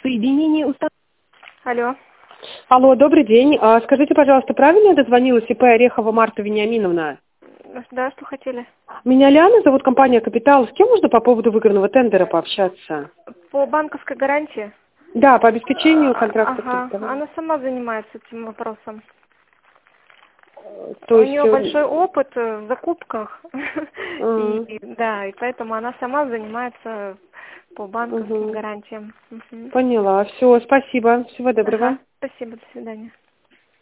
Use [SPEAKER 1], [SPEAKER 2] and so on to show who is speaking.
[SPEAKER 1] Соединение установлено. Алло.
[SPEAKER 2] Алло, добрый день. Скажите, пожалуйста, правильно я дозвонилась ИП Орехова Марта Вениаминовна?
[SPEAKER 1] Да, что хотели?
[SPEAKER 2] Меня Лиана зовут, компания «Капитал». С кем можно по поводу выигранного тендера пообщаться?
[SPEAKER 1] По банковской гарантии?
[SPEAKER 2] Да, по обеспечению контракта
[SPEAKER 1] Ага,
[SPEAKER 2] кредитования.
[SPEAKER 1] она сама занимается этим вопросом.
[SPEAKER 2] То
[SPEAKER 1] У
[SPEAKER 2] есть...
[SPEAKER 1] нее большой опыт в закупках.
[SPEAKER 2] Мгм.
[SPEAKER 1] Да, и поэтому она сама занимается по банковским
[SPEAKER 2] Мгм.
[SPEAKER 1] гарантиям. Мгм.
[SPEAKER 2] Поняла. Все, спасибо. Всего доброго.
[SPEAKER 1] Ага, спасибо, до свидания.